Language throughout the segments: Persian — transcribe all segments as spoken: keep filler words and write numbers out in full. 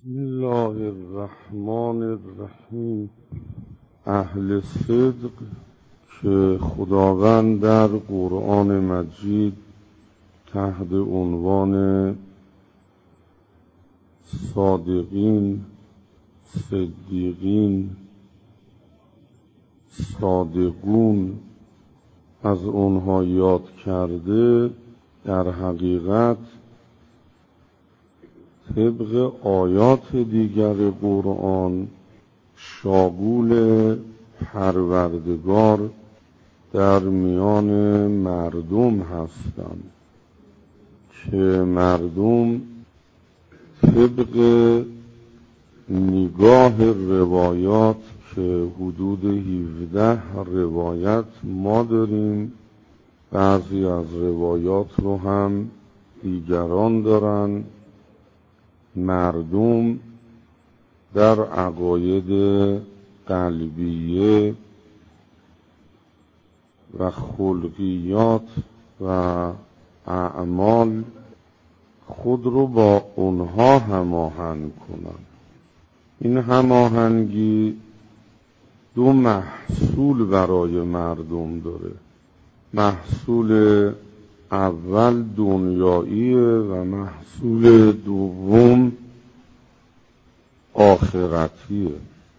بسم الله الرحمن الرحیم. اهل صدق که خداوند در قرآن مجید تحت عنوان صادقین، صدیقین، صادقون از اونها یاد کرده، در حقیقت طبق آیات دیگر قرآن شاغول پروردگار در میان مردم هستند که مردم طبق نگاه روایات که حدود هفده روایت ما داریم، بعضی از روایات رو هم دیگران دارن، مردم در عقاید قلبیه و خلقیات و اعمال خود رو با اونها هماهنگ کنند. این هماهنگی دو محصول برای مردم داره. محصول اول دنیاییه و محصول دوم آخرتیه.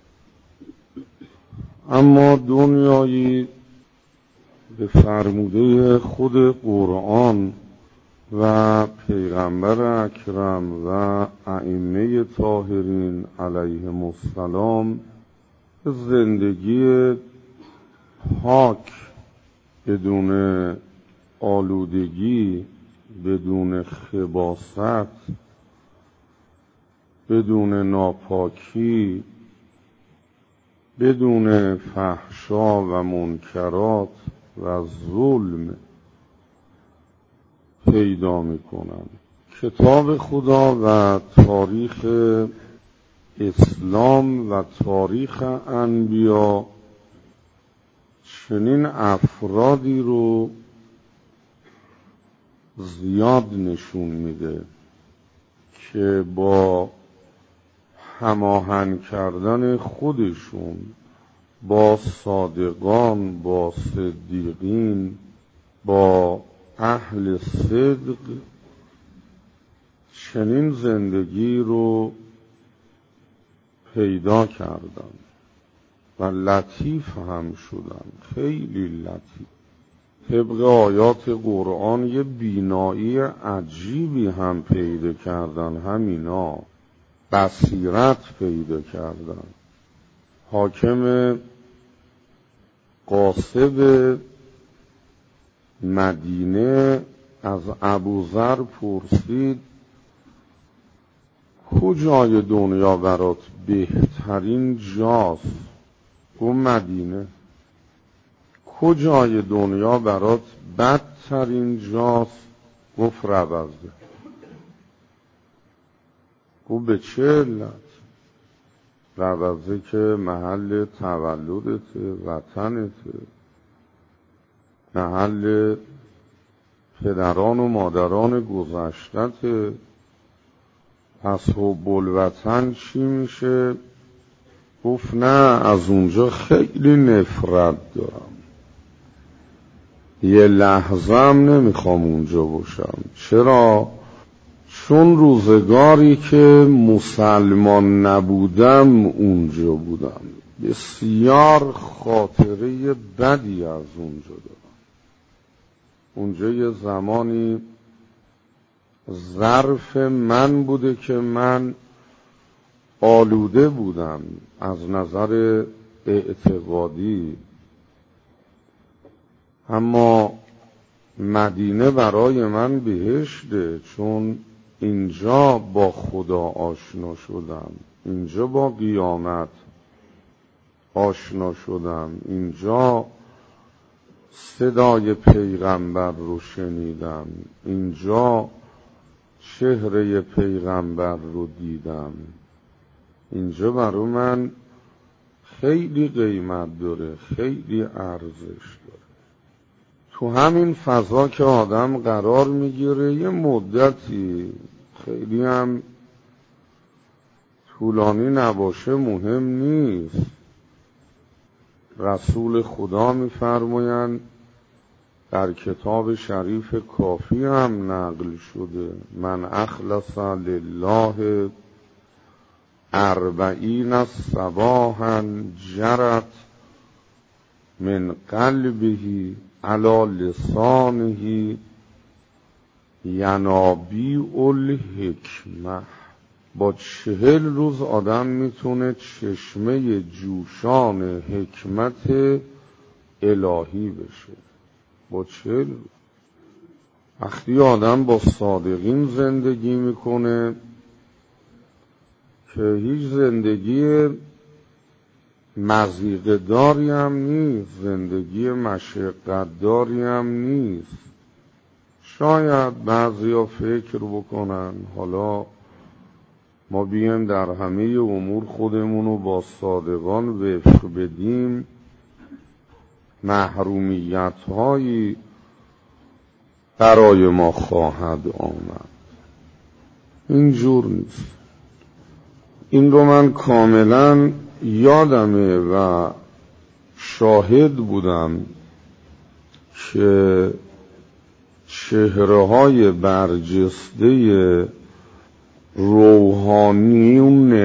اما دنیایی به فرموده خود قرآن و پیغمبر اکرم و ائمه طاهرین علیهم السلام زندگی پاک، بدون آلودگی، بدون خباثت، بدون ناپاکی، بدون فحشا و منکرات و ظلم پیدا میکنند. کتاب خدا و تاریخ اسلام و تاریخ انبیا چنین افرادی رو زیاد نشون میده که با هماهنگ کردن خودشون با صادقان، با صدیقین، با اهل صدق چنین زندگی رو پیدا کردن و لطیف هم شدن، خیلی لطیف. طبق آیات قرآن یه بینایی عجیبی هم پیدا کردن، همینا بصیرت پیدا کردن. حاکم قاصد مدینه از ابوذر پرسید کجای دنیا برات بهترین جاست؟ گفت مدینه. کجای دنیا برات بدترین جاست؟ گفت ربضه. گفت به چه علت؟ ربضه که محل تولدته، وطنته، محل پدران و مادران گذشتته. پس حب الوطن چی میشه؟ گفت نه، از اونجا خیلی نفرت دارم، یه لحظه هم نمیخوام اونجا باشم. چرا؟ چون روزگاری که مسلمان نبودم اونجا بودم، بسیار خاطره بدی از اونجا دارم. اونجا یه زمانی ظرف من بوده که من آلوده بودم از نظر اعتقادی، اما مدینه برای من بهشته، چون اینجا با خدا آشنا شدم، اینجا با قیامت آشنا شدم، اینجا صدای پیغمبر رو شنیدم، اینجا چهره پیغمبر رو دیدم. اینجا برای من خیلی قیمت داره، خیلی ارزش داره. تو همین فضا که آدم قرار میگیره یه مدتی خیلی هم طولانی نباشه مهم نیست. رسول خدا می‌فرمایند در کتاب شریف کافی هم نقل شده من اخلص لله اربعین صباحا جرت من قلبه علی لسانه ینابیع الحکمه. با چهل روز آدم میتونه چشمه جوشان حکمت الهی بشه. با چهل روز. وقتی آدم با صادقین زندگی میکنه که هیچ زندگی مضیقه داری هم نیست، زندگی مشقت داری هم نیست. شاید بعضیا فکر بکنن حالا ما بیایم در همه امور خودمونو با صادقان وفق بدیم، محرومیت هایی برای ما خواهد آمد. اینجور نیست. این رو من کاملا یادمه و شاهد بودم که چهره های برجسته روحانیون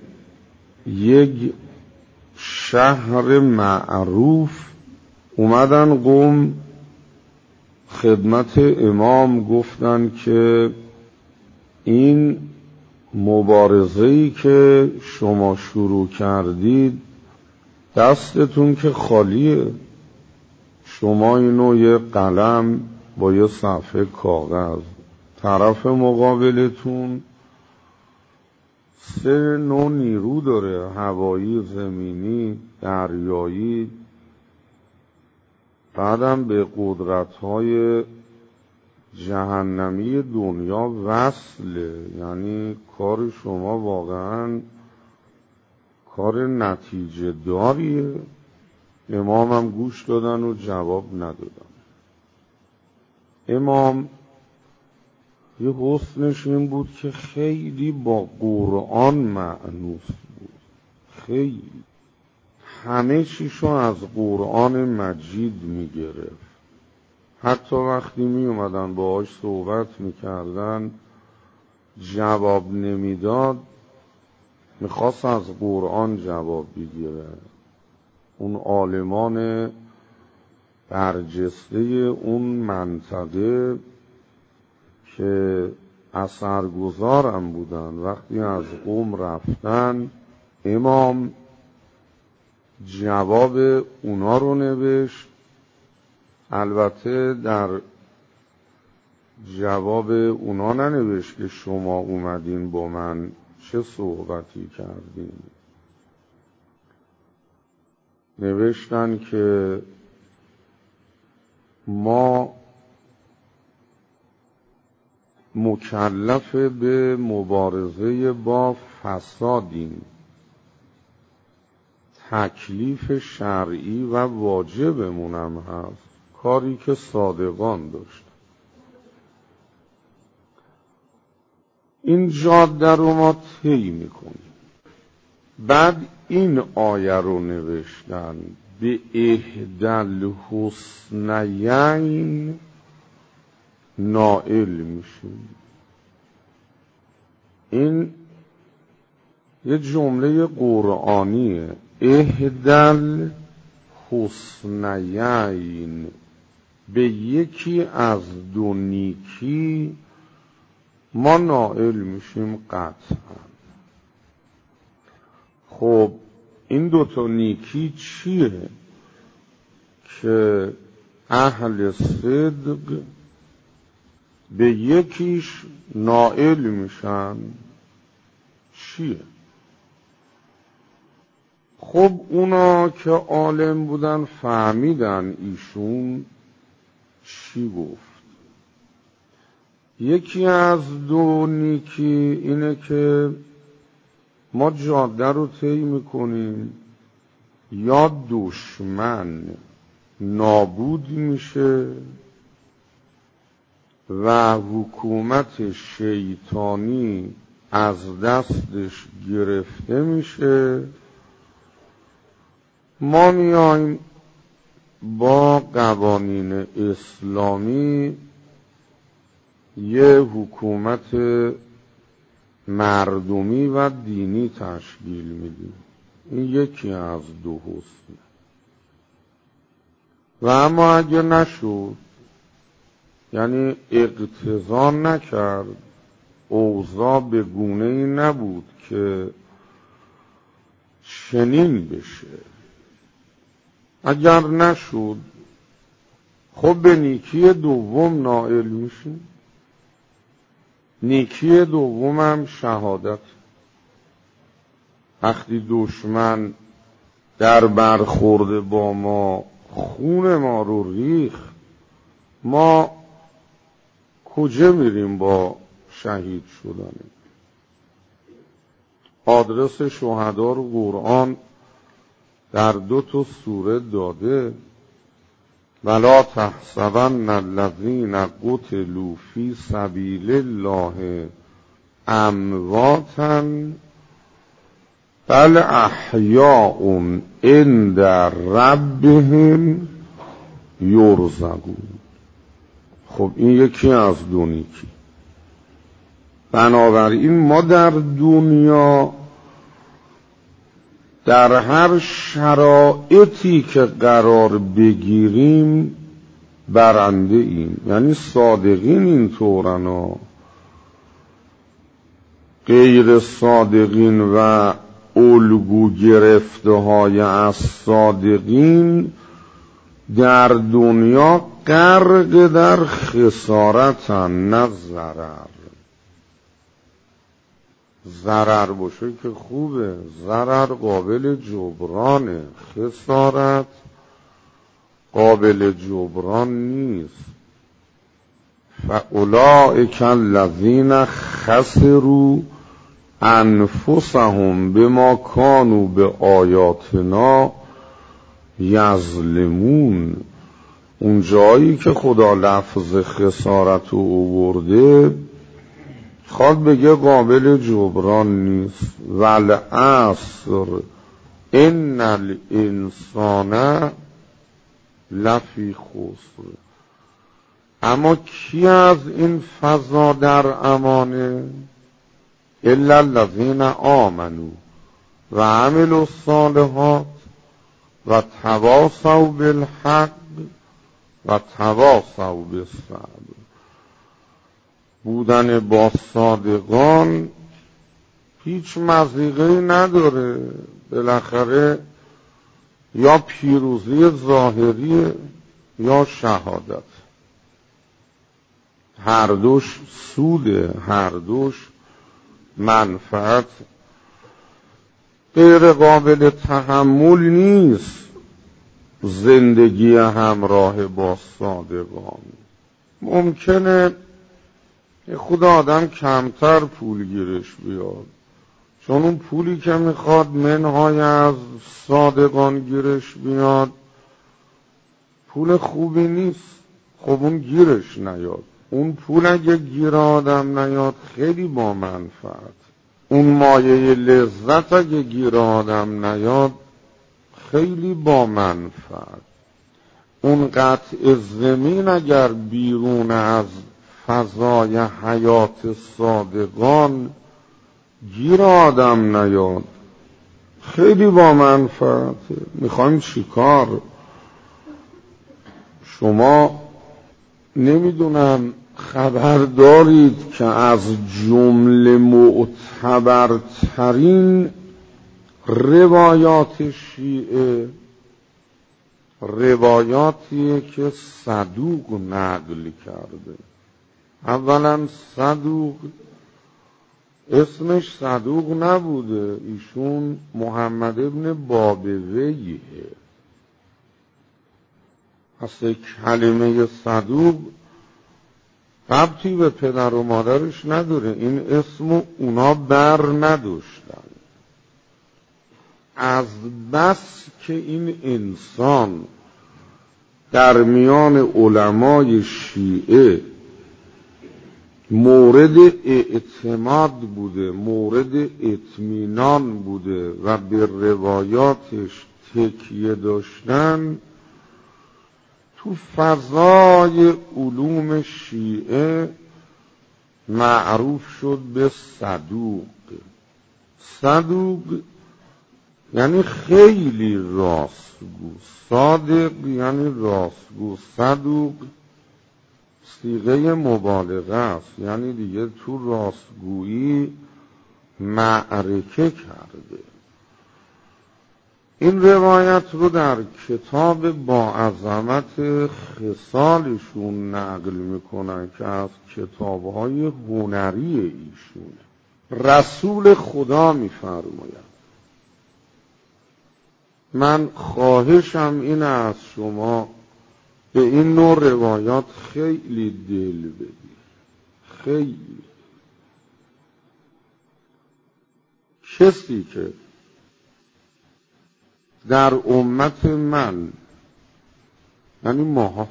یک شهر معروف اومدن قم خدمت امام، گفتن که این مبارزه‌ای که شما شروع کردید دستتون که خالیه، شما اینو یه قلم با یه صفحه کاغذ، طرف مقابلتون سه نوع نیرو داره، هوایی، زمینی، دریایی، بعدم به قدرت‌های جهنمی دنیا وصله. یعنی کار شما واقعا کار نتیجه داریه. امام هم گوش دادن و جواب ندادن. امام یه حسنش این بود که خیلی با قرآن مأنوس بود، خیلی همه چیشو از قرآن مجید میگرفت. حتی وقتی می اومدن باهاش صحبت میکردن جواب نمیداد، میخواست از قرآن جواب بگیره. اون عالمان برجسته اون منطقه که اثرگذارم بودن وقتی از قم رفتن، امام جواب اونا رو نوشت. البته در جواب اونا ننوشت که شما اومدین با من چه صحبتی کردین، نوشتن که ما مکلف به مبارزه با فسادیم، تکلیف شرعی و واجبمونم هست، کاری که صادقان داشت. این جاده رو ما طی میکنیم. بعد این آیه رو نوشتن به احدل حسنیین نائل میشیم. این یه جمله قرآنیه، احدل حسنیین، به یکی از دو نیکی ما نائل میشیم قطعا. خب این دوتا نیکی چیه که اهل صدق به یکیش نائل میشن؟ چیه؟ خب اونا که عالم بودن فهمیدن ایشون چی گفت. یکی از دو نیکی اینه که ما جاده رو طی میکنیم، یا دشمن نابود میشه و حکومت شیطانی از دستش گرفته میشه. ما میایم با قوانین اسلامی یه حکومت مردمی و دینی تشکیل میدیم. این یکی از دو حسن. و اما اگه نشد، یعنی اقتضا نکرد، اوضاع به گونه‌ای نبود که چنین بشه، اگر نشد خب به نیکی دوم نائل میشیم. نیکی دوم هم شهادت. وقتی دشمن در برخورد با ما خون ما رو ریخت، ما کجا میریم با شهید شدن؟ آدرس شهدا رو قرآن در دو تا سوره داده. ولا تحسبن الذین قتلوا فی سبیل الله امواتا بل احیاء عند ربهم یرزقون. خب این یکی از دو نیکی. بنابراین ما در دنیا در هر شرایطی که قرار بگیریم برنده ایم. یعنی صادقین این طورنا، غیر صادقین و الگو گرفته های از صادقین در دنیا غرق در خسارتن، نه ضرر. ضرر باشه که خوبه، ضرر قابل جبرانه، خسارت قابل جبران نیست. فاولئک الذین خسروا انفسهم بما کانوا بآیاتنا یظلمون. اون جایی که خدا لفظ خسارت رو آورده خواد بگه قابل جبران نیست. والعصر ان الانسان لفی خسر. اما کی از این فضا در امانه؟ الا الذین آمنوا و عملوا الصالحات و تواصوا بالحق و تواصوا بالصبر. بودن با صادقان هیچ مضیقه‌ای نداره. بالاخره یا پیروزی ظاهری یا شهادت، هر دوش سوده، هر دوش منفعت. غیر قابل تحمل نیست زندگی همراه با صادقان. ممکنه خود آدم کمتر پول گیرش بیاد، چون اون پولی که میخواد منهای از صادقان گیرش بیاد پول خوبی نیست. خب اون گیرش نیاد. اون پول اگه گیر آدم نیاد خیلی با منفعت. اون مایه لذت اگه گیر آدم نیاد خیلی با منفعت. اون قطع زمین اگر بیرون از فضای حیات صادقان گیر آدم نیاد خیلی با منفعت. میخوایم چیکار؟ شما نمیدونم خبر دارید که از جمله معتبرترین روایات شیعه روایاتیه که صدوق نقل کرده. اولا صدوق اسمش صدوق نبوده، ایشون محمد ابن بابویه. اصلا کلمه صدوق ربطی به پدر و مادرش نداره. این اسمو اونا بر نداشتن. از بس که این انسان در میان علمای شیعه مورد اعتماد بوده، مورد اطمینان بوده و به روایاتش تکیه داشتن، تو فضای علوم شیعه معروف شد به صدوق. صدوق یعنی خیلی راستگو، صادق یعنی راستگو، صدوق صیغه مبالغه است، یعنی دیگه تو راستگویی معرکه کرده. این روایت رو در کتاب با عظمت خصالشون نقل میکنن که از کتابهای هنری ایشون. رسول خدا میفرماید من خواهشم این از شما به این نوع روایات خیلی دل بدید، خیلی. کسی که در امت من، یعنی ماها،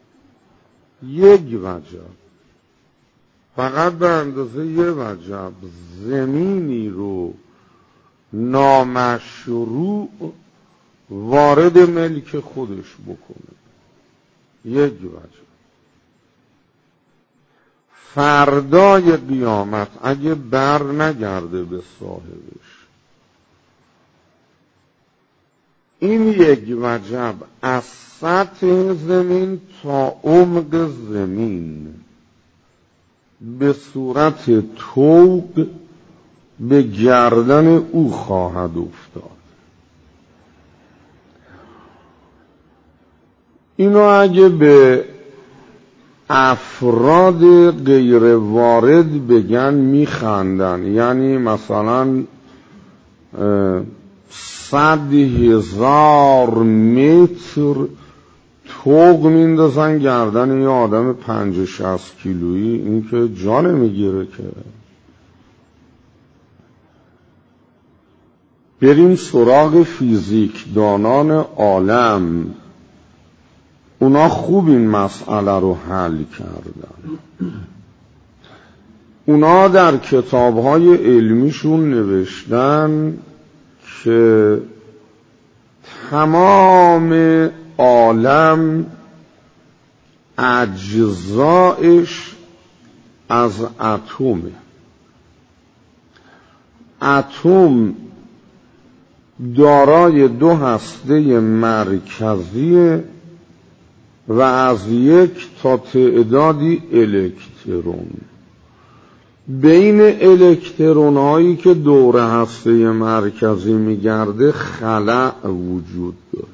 یک وجب، فقط به اندازه یک وجب زمینی رو نامشروع وارد ملک خودش بکنه، یک وجب، فردای قیامت اگه بر نگرده به صاحبش، این یک وجب از سطح زمین تا عمق زمین به صورت طوق به گردن او خواهد افتاد. اینو اگه به افراد غیر وارد بگن میخندن، یعنی مثلا صد هزار متر طوق میندازن گردن یه آدم پنج شصت کیلویی، این که جا نمیگیره که. بریم سراغ فیزیک دانان عالم، اونا خوب این مسئله رو حل کردن. اونا در کتابهای علمیشون نوشتن که تمام عالم اجزایش از اتمه. اتم دارای دو هسته مرکزی و از یک تا تعدادی الکترون. بین الکترون هایی که دور هسته مرکزی میگرده خلأ وجود داره.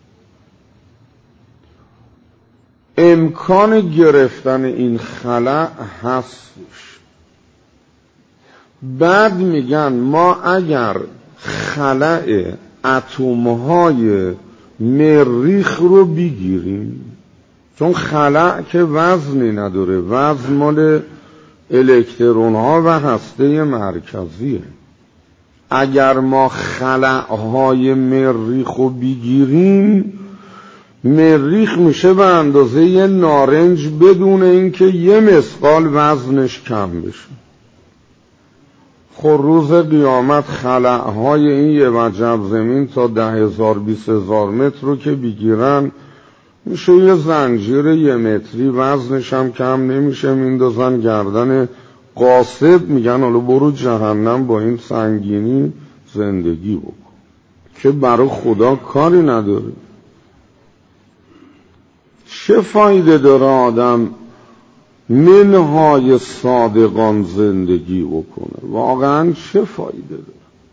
امکان گرفتن این خلأ هستش. بعد میگن ما اگر خلأ اتم‌های مریخ رو بگیریم، چون خلأ که وزنی نداره، وزن مال الکترون ها و هسته مرکزیه. اگر ما خلأهای مریخ رو بگیریم، مریخ میشه به اندازه یه نارنج بدون اینکه یه مثقال وزنش کم بشه. خب روز قیامت خلأهای این یه وجب زمین تا ده هزار بیس هزار متر رو که بگیرن، میشه یه زنجیر یه متری، وزنش هم کم نمیشه، میندازن گردن قاصد، میگن حالا برو جهنم با این سنگینی زندگی بکن، که برای خدا کاری نداره. چه فایده داره آدم منهای صادقان زندگی بکنه؟ واقعا چه فایده داره؟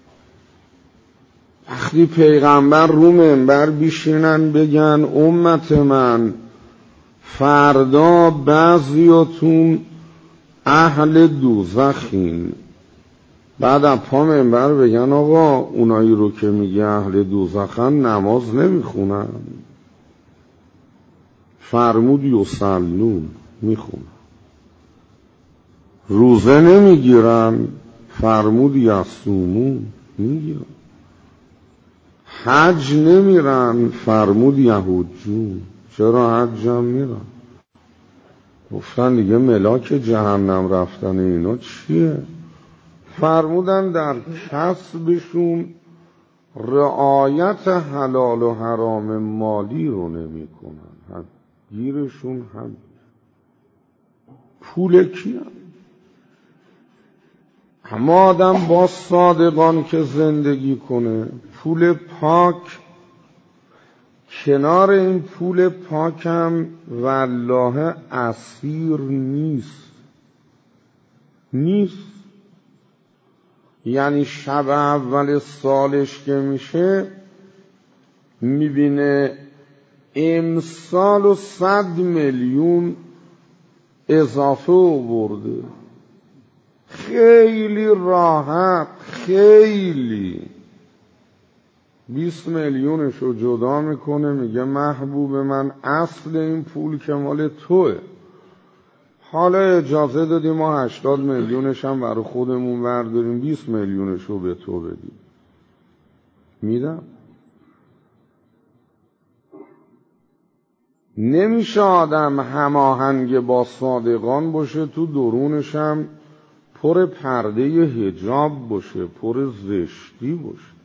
وقتی پیغمبر رو منبر بیشینن بگن امت من فردا بعضیاتون اهل دوزخین، بعد از پا منبر بگن آقا اونایی رو که میگه اهل دوزخن نماز نمیخونن، فرمود یصلون، میخونن. روزه نمیگیرن، فرمود یصومون، میگیرن. حج نمیرن، فرمود یحجون، چرا حج هم میرن. گفتن دیگه ملاک جهنم رفتن اینا چیه؟ فرمودن در کسبشون رعایت حلال و حرام مالی رو نمی کنن، هم گیرشون هم پول کیه؟ همه آدم با صادقان که زندگی کنه، پول پاک کنار این پول پاکم والله اسیر نیست نیست یعنی شب اول سالش که میشه میبینه امسال و صد میلیون اضافه آورده، خیلی راحت، خیلی بیست میلیونشو جدا میکنه، میگه محبوب من اصل این پول که مال توه، حالا اجازه دادیم ما هشتاد میلیونش هم برای خودمون برداریم، بیست میلیونشو به تو بدیم. میدم. نمیشه آدم هماهنگ با صادقان باشه، تو درونش هم پر پرده حجاب باشه، پر زشتی باشه.